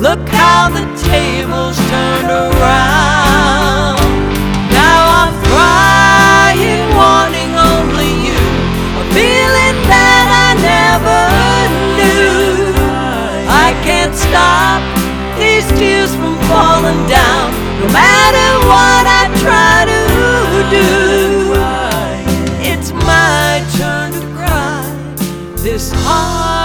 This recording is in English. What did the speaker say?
Look how the tables turned around. Now I'm crying, wanting only you, a feeling that I never knew. I can't stop these tears from falling down, no matter what I try to do. It's my turn to cry. This heart